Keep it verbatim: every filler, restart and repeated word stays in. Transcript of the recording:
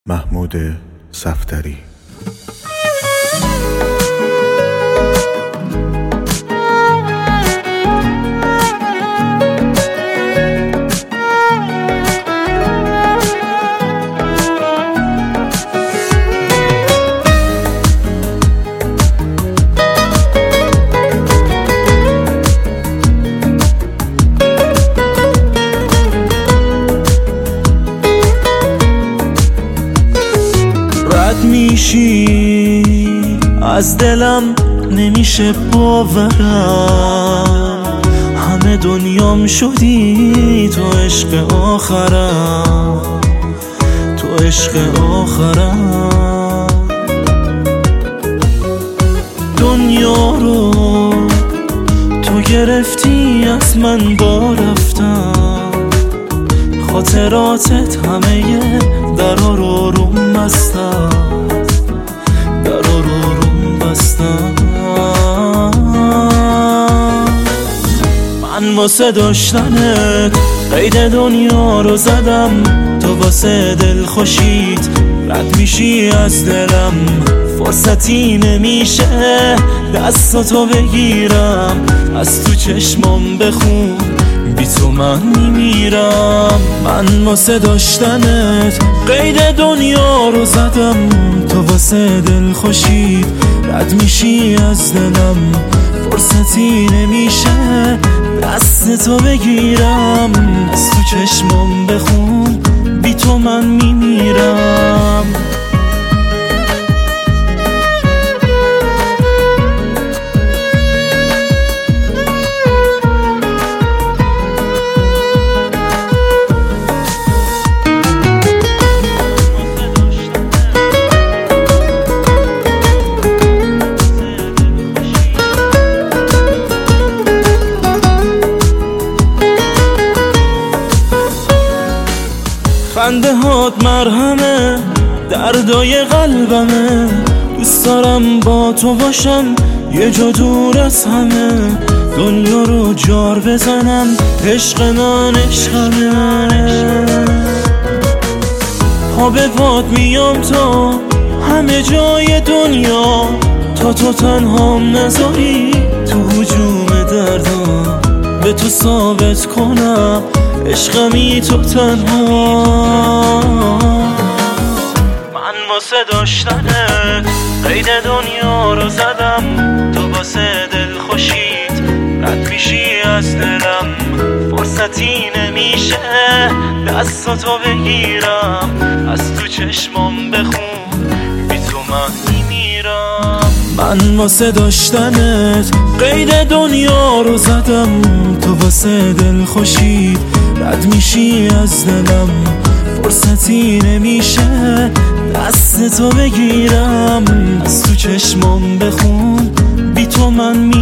محمود صفدری. میشی از دلم نمیشه باورم، همه دنیام شدی تو عشق آخرم، تو عشق آخرم. دنیا رو تو گرفتی از من با رفتم، خاطراتت همه درا رو روم بستم، درا رو روم بستم. من واسه داشتنت قید دنیا رو زدم، تو واسه دل خوشیت رد میشی از دلم، فرصتی نمیشه دستاتو بگیرم، از تو چشمام بخون بی تو من میمیرم. من واسه داشتنت قید دنیا رو زدم، تو واسه دل خوشی رد میشی از دلم، فرصتی نمیشه دست تو بگیرم، از تو چشمام بخون بی تو من میمیرم. خنده هات مرهمه دردای قلبمه، دوست دارم با تو باشم یه جا دور از همه، دنیا رو جار بزنم عشق من عشقمه. پا به پات میام تا همه جای دنیا، تا تو تنهام نذاری تو هجوم دردم، به تو ثابت کنم عشقمی تو تنها. من واسه داشتنت قید دنیا رو زدم، تو واسه دل خوشیت رد میشی از دلم، فرصتی نمیشه دستاتو بگیرم، از تو چشمام بخون بی تو من میمیرم. من واسه داشتنت قید دنیا رو زدم، تو واسه دل خوشی رد میشی از دلم، فرصتی نمیشه دست تو بگیرم، از تو چشمام بخون بی تو من